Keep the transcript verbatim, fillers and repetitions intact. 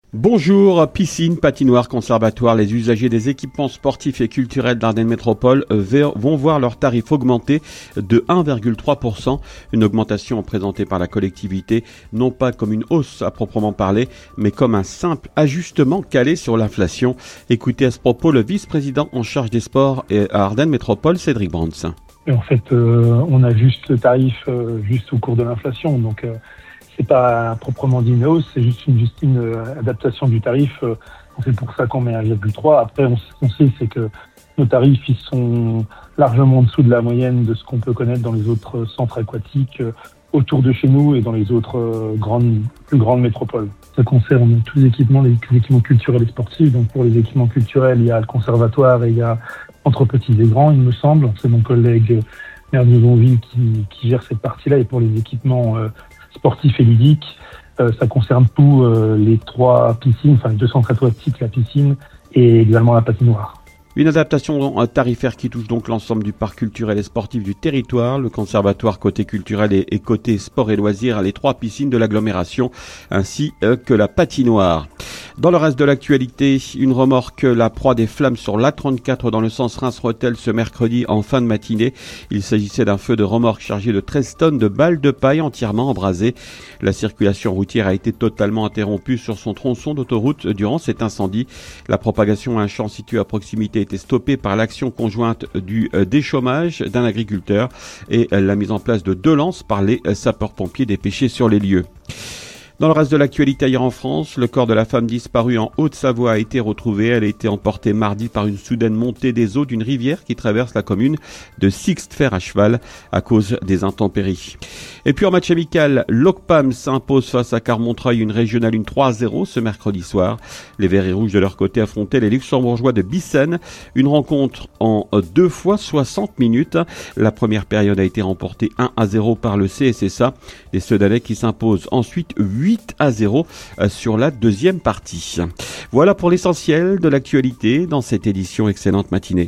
Bonjour, piscine, patinoire, conservatoire, les usagers des équipements sportifs et culturels d'Ardennes Métropole vont voir leurs tarifs augmenter de un virgule trois pour cent, une augmentation présentée par la collectivité, non pas comme une hausse à proprement parler, mais comme un simple ajustement calé sur l'inflation. Écoutez à ce propos le vice-président en charge des sports à Ardennes Métropole, Cédric Brands. En fait, euh, on ajuste le tarif euh, juste au cours de l'inflation, donc euh, c'est pas proprement dit une hausse, c'est juste une, juste une euh, adaptation du tarif. Euh, c'est pour ça qu'on met un virgule trois. Après, on, on sait c'est que nos tarifs ils sont largement en dessous de la moyenne de ce qu'on peut connaître dans les autres centres aquatiques euh, autour de chez nous et dans les autres euh, grandes, plus grandes métropoles. Ça concerne tous les équipements, les, les équipements culturels et sportifs. Donc pour les équipements culturels, il y a le conservatoire et il y a entre petits et grands, il me semble. C'est mon collègue maire de Zonville qui, qui gère cette partie-là. Et pour les équipements euh, sportifs et ludiques, euh, ça concerne tous euh, les trois piscines, enfin les deux centres aquatiques, la piscine et également la patinoire. Une adaptation tarifaire qui touche donc l'ensemble du parc culturel et sportif du territoire, le conservatoire côté culturel et, et côté sport et loisirs, les trois piscines de l'agglomération, ainsi que la patinoire. Dans le reste de l'actualité, une remorque, la proie des flammes sur l'A trente-quatre dans le sens Reims-Rethel ce mercredi en fin de matinée. Il s'agissait d'un feu de remorque chargé de treize tonnes de balles de paille entièrement embrasées. La circulation routière a été totalement interrompue sur son tronçon d'autoroute durant cet incendie. La propagation à un champ situé à proximité était stoppée par l'action conjointe du déchômage d'un agriculteur et la mise en place de deux lances par les sapeurs-pompiers dépêchés sur les lieux. Dans le reste de l'actualité ailleurs en France, le corps de la femme disparue en Haute-Savoie a été retrouvé. Elle a été emportée mardi par une soudaine montée des eaux d'une rivière qui traverse la commune de Sixte-Fer à cheval à cause des intempéries. Et puis en match amical, l'Ocpam s'impose face à Carmontreuil, une régionale une trois à zéro ce mercredi soir. Les Verts et Rouges de leur côté affrontaient les Luxembourgeois de Bissen. Une rencontre en deux fois soixante minutes. La première période a été remportée un à zéro par le C S S A. Les Sedanais qui s'imposent ensuite huit à zéro sur la deuxième partie. Voilà pour l'essentiel de l'actualité dans cette édition. Excellente matinée.